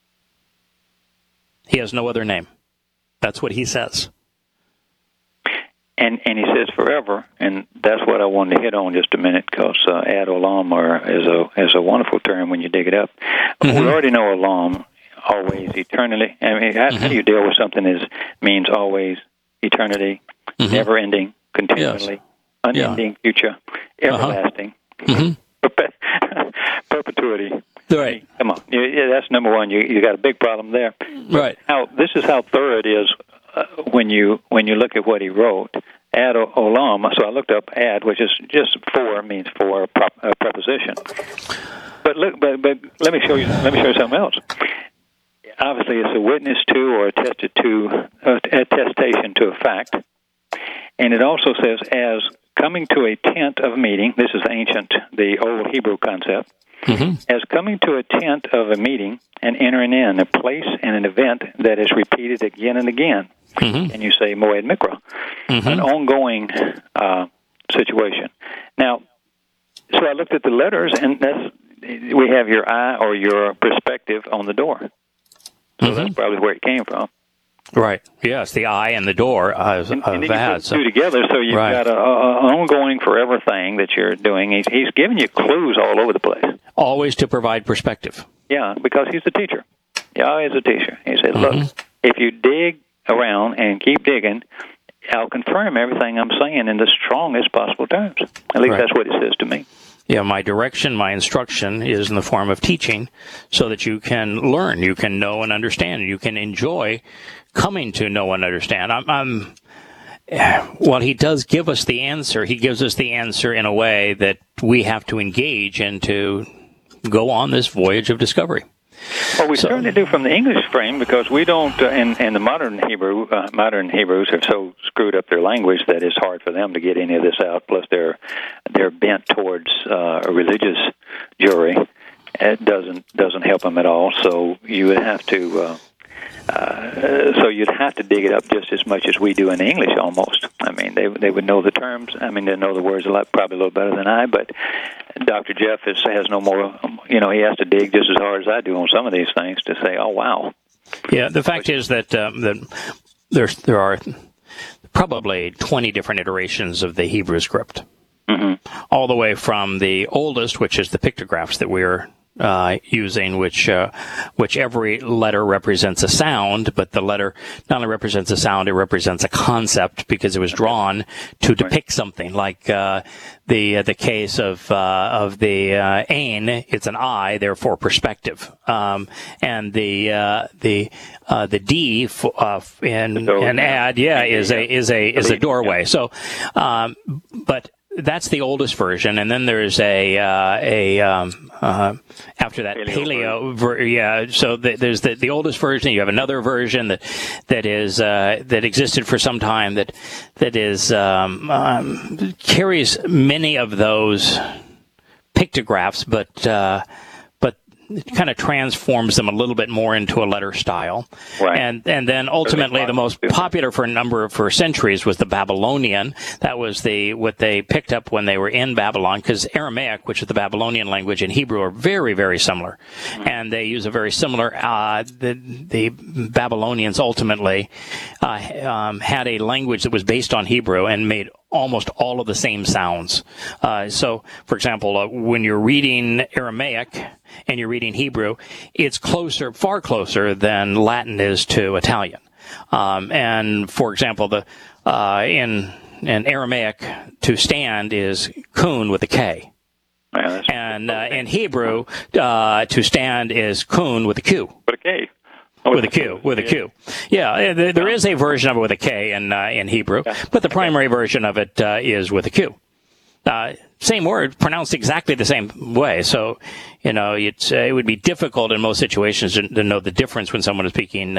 He has no other name. That's what he says. And he says forever, and that's what I wanted to hit on just a minute, because ad olam is a wonderful term when you dig it up. We already know olam, always, eternally. I mean, how do you deal with something that means always, eternity, never ending, continually, unending, future, everlasting, perpetuity? Right. Come on, that's number one. You got a big problem there. Right. This is how thorough it is when you look at what he wrote. Ad olam. So I looked up ad, which is just for, means for, a preposition. But let me show you something else. Obviously, it's a witness to or attestation to a fact, and it also says as coming to a tent of meeting. This is the old Hebrew concept. As coming to a tent of a meeting and entering in a place and an event that is repeated again and again. And you say Moed Mikra, an ongoing situation. Now, so I looked at the letters, and we have your eye or your perspective on the door. So that's probably where it came from. Right. Yes, the eye and the door of and then you that. put the two together, so you've got an ongoing forever thing that you're doing. He's giving you clues all over the place. Always to provide perspective. Yeah, because he's the teacher. Yahweh is a teacher. He said, look, if you dig around and keep digging, I'll confirm everything I'm saying in the strongest possible terms. At least that's what it says to me. Yeah, my direction, my instruction is in the form of teaching so that you can learn, you can know and understand, you can enjoy coming to know and understand. While he does give us the answer, he gives us the answer in a way that we have to engage and to go on this voyage of discovery. Well, we certainly do from the English frame, because we don't, and the modern Hebrews have so screwed up their language that it's hard for them to get any of this out. Plus, they're bent towards a religious jury. It doesn't help them at all. So you would have to. You'd have to dig it up just as much as we do in English, almost. I mean, they would know the terms. I mean, they know the words probably a little better than I. But Dr. Jeff has no more. He has to dig just as hard as I do on some of these things to say, "Oh, wow." Yeah, the fact is that there are probably 20 different iterations of the Hebrew script, all the way from the oldest, which is the pictographs that we're using, which every letter represents a sound, but the letter not only represents a sound, it represents a concept, because it was drawn to depict something. Like the case of the ain, it's an eye, therefore perspective, and the D in ad, is a doorway. So, but that's the oldest version, and then there's after that paleo. So there's the oldest version. You have another version that existed for some time that is carries many of those pictographs, but it kind of transforms them a little bit more into a letter style. Right. And then ultimately the most popular for centuries was the Babylonian. That was what they picked up when they were in Babylon, because Aramaic, which is the Babylonian language, and Hebrew are very, very similar. And they use a very similar, the Babylonians ultimately had a language that was based on Hebrew and made almost all of the same sounds. So, for example, when you're reading Aramaic and you're reading Hebrew, it's far closer than Latin is to Italian. And for example, in Aramaic, to stand is kun with a K. And in Hebrew, to stand is kun with a Q. With a K. With a Q. Yeah, there is a version of it with a K in Hebrew, but the primary version of it is with a Q. Same word, pronounced exactly the same way. So, it would be difficult in most situations to know the difference when someone is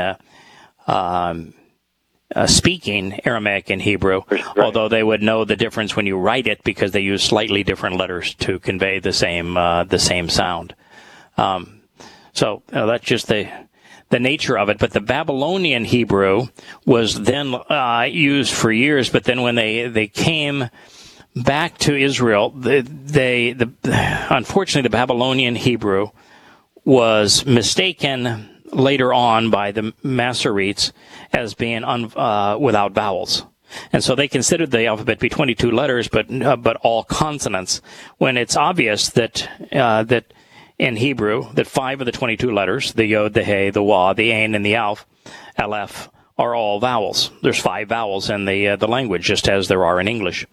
speaking Aramaic and Hebrew, although they would know the difference when you write it, because they use slightly different letters to convey the same sound. So that's just the nature of it. But the Babylonian Hebrew was then used for years. But then when they came back to Israel, unfortunately, the Babylonian Hebrew was mistaken later on by the Masoretes as being without vowels. And so they considered the alphabet to be 22 letters, but all consonants, when it's obvious that in Hebrew, that 5 of the 22 letters, the Yod, the He, the Wa, the Ain, and the Aleph, are all vowels. There's 5 vowels in the language, just as there are in English.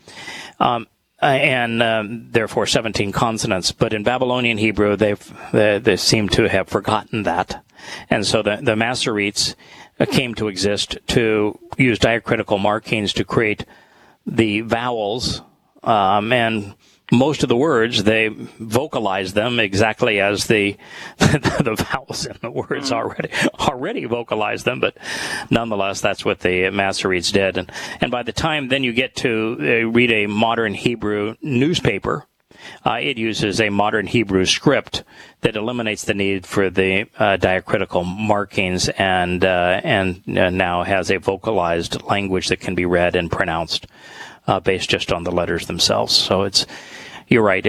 And therefore 17 consonants. But in Babylonian Hebrew, they seem to have forgotten that. And so the Masoretes came to exist to use diacritical markings to create the vowels, and most of the words, they vocalize them exactly as the vowels in the words already vocalize them, but nonetheless, that's what the Masoretes did. And by the time then you get to read a modern Hebrew newspaper, it uses a modern Hebrew script that eliminates the need for the diacritical markings and now has a vocalized language that can be read and pronounced based just on the letters themselves. So you're right.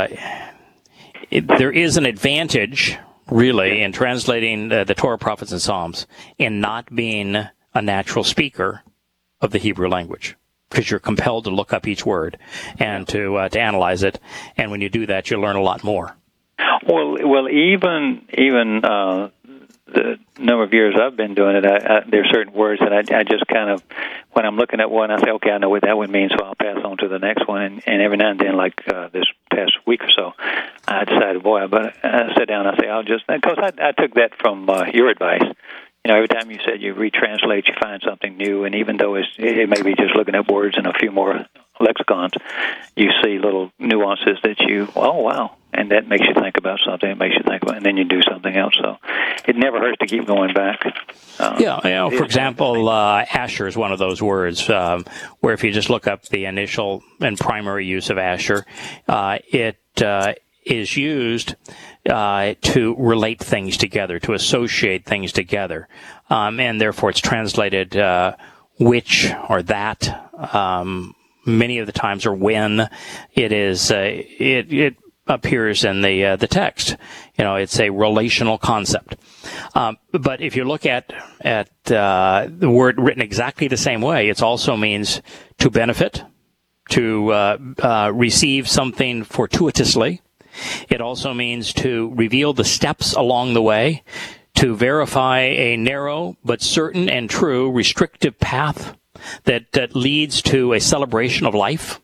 There is an advantage, really, in translating the Torah, Prophets, and Psalms in not being a natural speaker of the Hebrew language, because you're compelled to look up each word and to analyze it. And when you do that, you learn a lot more. Well, even the number of years I've been doing it, there are certain words that I just kind of, when I'm looking at one, I say, okay, I know what that one means, so I'll pass on to the next one. And every now and then, like this past week or so, I decided, I sit down and I say, because I took that from your advice. Every time you said you retranslate, you find something new, and even though it may be just looking at words and a few more lexicons, you see little nuances that and that makes you think about something. It makes you think about, and then you do something else. So it never hurts to keep going back. For example, Asher is one of those words where if you just look up the initial and primary use of Asher, it is used to relate things together, to associate things together, and therefore it's translated which or that. Many of the times, or when it is, it appears in the text. It's a relational concept. But if you look at the word written exactly the same way, it also means to benefit, to receive something fortuitously. It also means to reveal the steps along the way, to verify a narrow but certain and true restrictive path that leads to a celebration of life.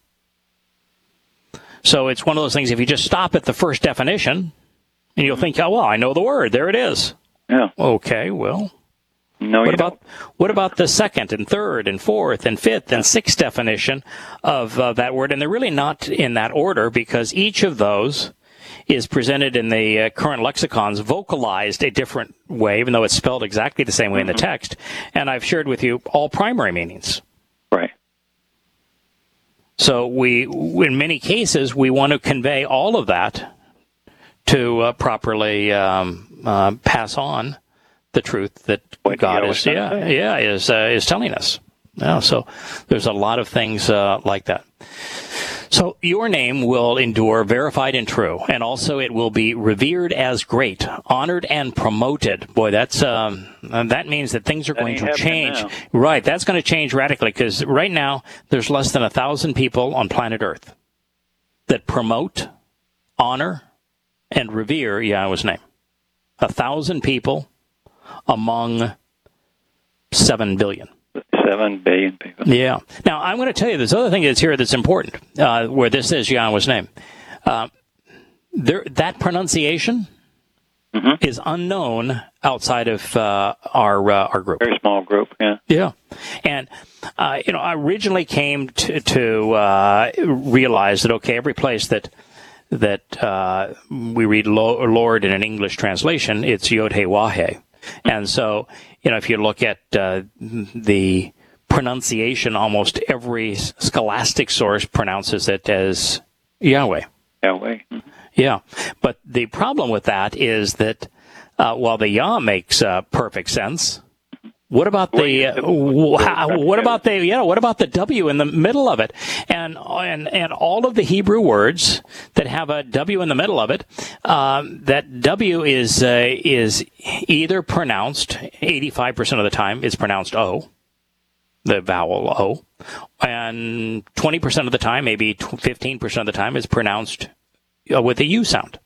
So it's one of those things, if you just stop at the first definition, and you'll think, I know the word, there it is. Yeah. Okay, well, no, what about the second and third and fourth and fifth and sixth definition of that word? And they're really not in that order, because each of those is presented in the current lexicons, vocalized a different way, even though it's spelled exactly the same way in the text. And I've shared with you all primary meanings. Right. So in many cases, we want to convey all of that to properly pass on the truth that God is telling us. Yeah, so there's a lot of things like that. So your name will endure, verified and true, and also it will be revered as great, honored and promoted. Boy, that means that things are going to change. Now. Right, that's going to change radically, because right now there's less than 1,000 people on planet Earth that promote, honor, and revere Yahweh's name. 1,000 people among 7 billion. 7 billion people. Yeah. Now, I'm going to tell you this other thing that's here that's important, where this is Yahweh's name. That pronunciation is unknown outside of our group. Very small group, yeah. Yeah. And, I originally came to realize that, okay, every place that we read Lord in an English translation, it's Yod He Wah He. And so, if you look at the pronunciation, almost every scholastic source pronounces it as Yahweh. Yahweh. Yeah. But the problem with that is that while the Yah makes perfect sense, what about the what about the W in the middle of it? And all of the Hebrew words that have a W in the middle of it, that W is either pronounced 85% of the time is pronounced O, the vowel O, and 20% of the time, maybe 15% of the time, is pronounced with a U sound.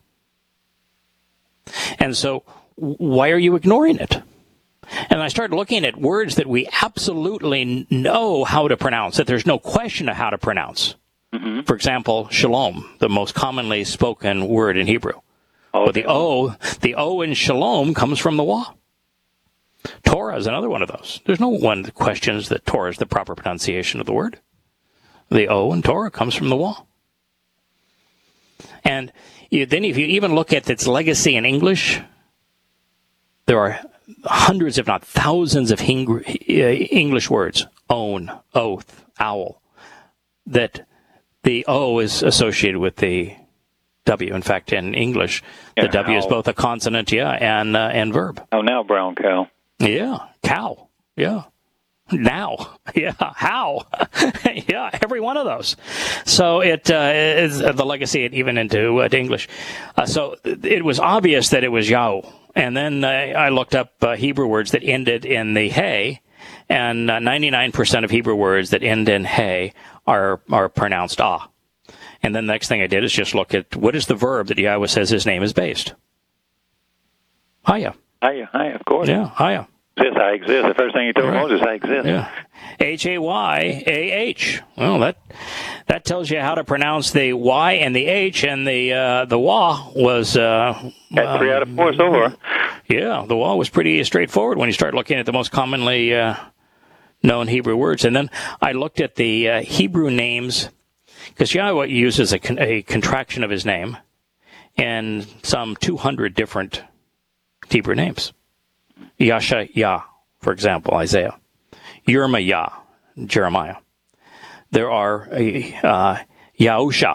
And so, why are you ignoring it? And I started looking at words that we absolutely know how to pronounce, that there's no question of how to pronounce. Mm-hmm. For example, shalom, the most commonly spoken word in Hebrew. Oh, but the O in shalom comes from the Wa. Torah is another one of those. There's no one that questions that Torah is the proper pronunciation of the word. The O in Torah comes from the Wa. And then if you even look at its legacy in English, there are hundreds, if not thousands, of English words, own, oath, owl, that the O is associated with the W. In fact, in English, the W is both a consonant, and verb. Oh, now brown cow. Yeah, cow. Yeah. Now. Yeah, how. Yeah, every one of those. So it is the legacy even into English. So it was obvious that it was Yahoo. And then I looked up Hebrew words that ended in the hey, and 99% of Hebrew words that end in hey are pronounced ah. And then the next thing I did is just look at what is the verb that Yahweh says his name is based. Haya. Haya, of course. Yeah, Haya. Says I exist. The first thing he told Moses, I exist. Yeah. Hayah. Well, that tells you how to pronounce the Y and the H, and the Wa was... Got 3 out of 4 so far. Yeah, the Wa was pretty straightforward when you start looking at the most commonly known Hebrew words. And then I looked at the Hebrew names, because Yahweh uses a contraction of his name, and some 200 different Hebrew names. Yasha Yah, for example, Isaiah. Yirma Yah, Jeremiah. There are Yahusha,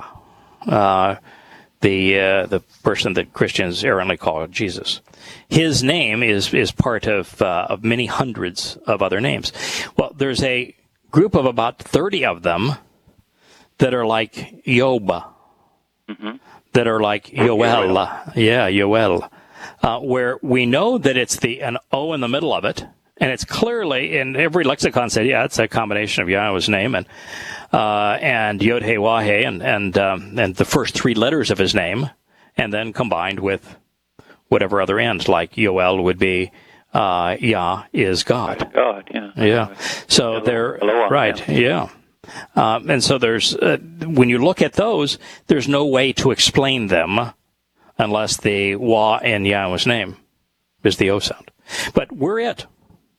the person that Christians errantly call Jesus. His name is part of many hundreds of other names. Well, there's a group of about 30 of them that are like Yoba, that are like Yoel. Yeah, Yoel. Where we know that it's an O in the middle of it, and it's clearly, in every lexicon said, yeah, it's a combination of Yahweh's name and Yod He Wah He and the first 3 letters of his name, and then combined with whatever other ends, like Yoel would be Yah is God. God, yeah. Yeah. So they're right. Yeah. And so there's when you look at those, there's no way to explain them unless the Wa in Yahweh's name is the O sound. But we're it.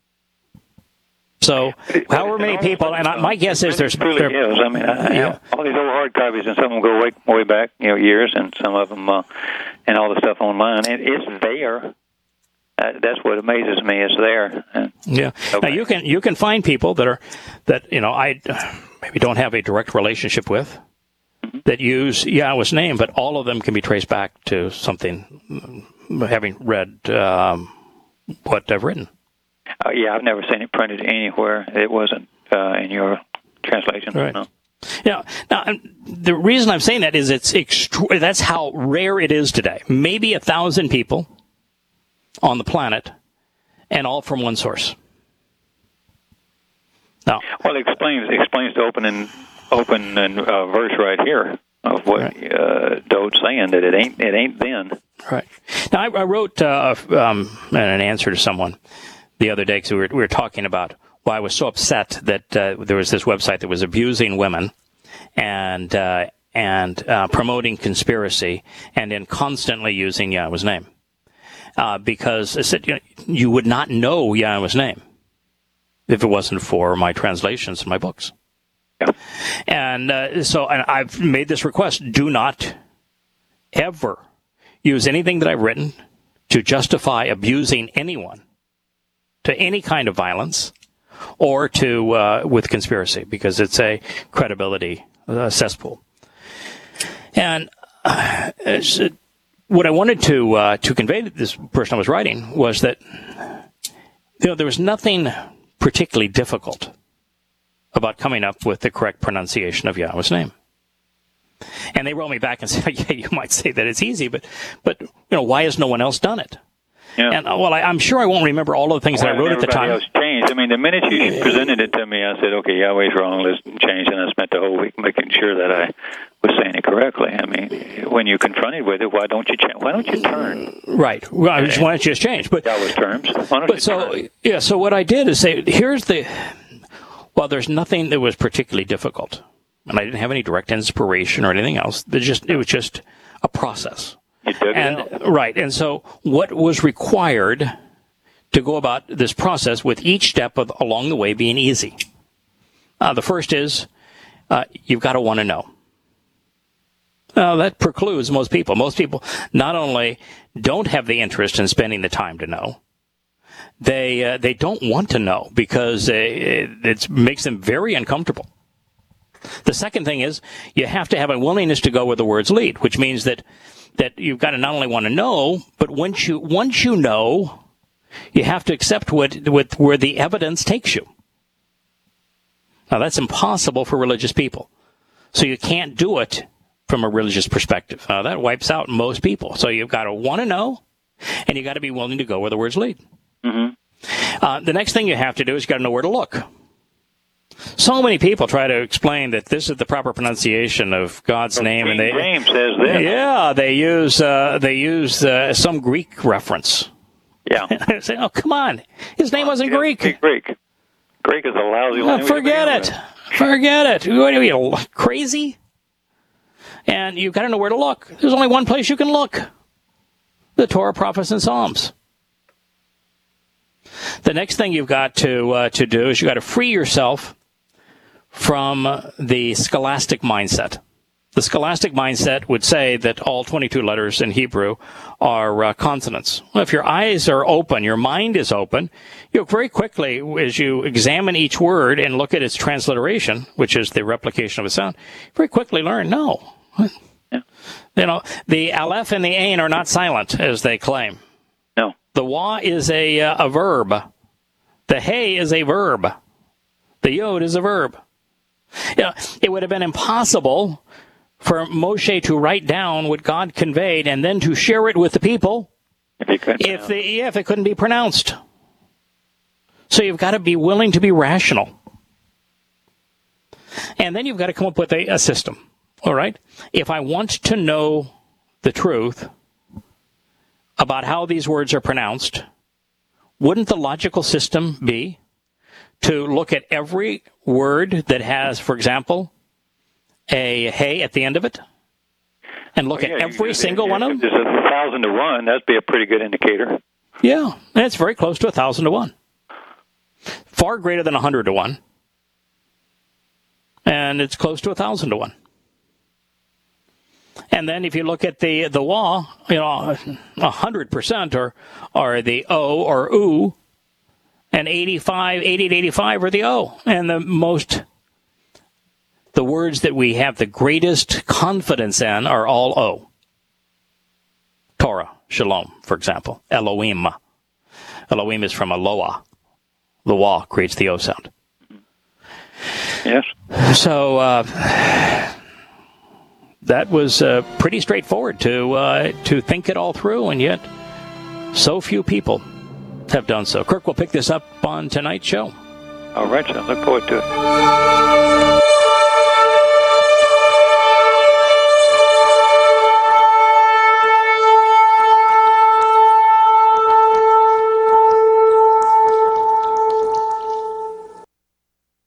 So, however many people, and my guess is there's... Truly is. I mean, all these old hard copies, and some of them go way back, years, and some of them, and all the stuff online. It's there. That's what amazes me. It's there. Yeah. Okay. Now you can find people that I maybe don't have a direct relationship with, that use Yahweh's name, but all of them can be traced back to something, having read what I've written. Yeah, I've never seen it printed anywhere. It wasn't in your translation. Right. No. Yeah. Now, the reason I'm saying that is that's how rare it is today. Maybe 1,000 people on the planet, and all from one source. Now, well, it explains the open verse right here of what Dode's saying, that it ain't then. Right. Now, I wrote an answer to someone the other day, because we were talking about why I was so upset that there was this website that was abusing women and promoting conspiracy, and then constantly using Yahweh's name. Because I said, you would not know Yahweh's name if it wasn't for my translations in my books. Yeah. And so I've made this request: do not ever use anything that I've written to justify abusing anyone to any kind of violence or to with conspiracy, because it's a credibility cesspool. And what I wanted to convey to this person I was writing was that there was nothing particularly difficult about coming up with the correct pronunciation of Yahweh's name. And they wrote me back and said, yeah, you might say that it's easy, but why has no one else done it? Yeah. And I'm sure I won't remember all of the things that I wrote at the time. Else changed. I mean, the minute you presented it to me, I said, okay, Yahweh's wrong, let's change. And I spent the whole week making sure that I was saying it correctly. I mean, when you're confronted with it, why don't you change? Why don't you turn? Right. Well, why don't you just change? But Yahweh's terms. Why don't you turn? Yeah. So what I did is say, there's nothing that was particularly difficult, and I didn't have any direct inspiration or anything else. It was just a process. Right. And so what was required to go about this process with each step along the way being easy? The first is you've got to want to know. That precludes most people. Most people not only don't have the interest in spending the time to know, they don't want to know because it makes them very uncomfortable. The second thing is you have to have a willingness to go where the words lead, which means that you've got to not only want to know, but once you know, you have to accept where the evidence takes you. Now, that's impossible for religious people. So you can't do it from a religious perspective. That wipes out most people. So you've got to want to know, and you've got to be willing to go where the words lead. Mm-hmm. The next thing you have to do is you've got to know where to look. So many people try to explain that this is the proper pronunciation of God's name, and James says this. Yeah, they use some Greek reference. Yeah, they say, "Oh, come on, his name wasn't Greek." Greek is a lousy language. Forget it. What are you, crazy? And you've got to know where to look. There's only one place you can look: the Torah, Prophets, and Psalms. The next thing you've got to do is you've got to free yourself from the scholastic mindset. The scholastic mindset would say that all 22 letters in Hebrew are consonants. Well, if your eyes are open, your mind is open, you'll very quickly, as you examine each word and look at its transliteration, which is the replication of a sound, very quickly learn, no. Yeah. The aleph and the ain are not silent, as they claim. No. The wa is a verb. The hey is a verb. The yod is a verb. It would have been impossible for Moshe to write down what God conveyed and then to share it with the people if it couldn't be pronounced. So you've got to be willing to be rational. And then you've got to come up with a system. All right? If I want to know the truth about how these words are pronounced, wouldn't the logical system be to look at every word that has, for example, a hey at the end of it, and look at every single one of them? If there's 1,000 to 1, that'd be a pretty good indicator. Yeah, and it's very close to 1,000 to 1. Far greater than 100 to 1. And it's close to 1,000 to 1. And then if you look at the wa, 100% are the o or u, and 80 to 85 are the o. And the words that we have the greatest confidence in are all o. Torah, shalom, for example. Elohim. Elohim is from Eloah. The wa creates the o sound. Yes. So that was pretty straightforward to think it all through, and yet so few people have done so. Kirk will pick this up on tonight's show. All right, so look forward to it.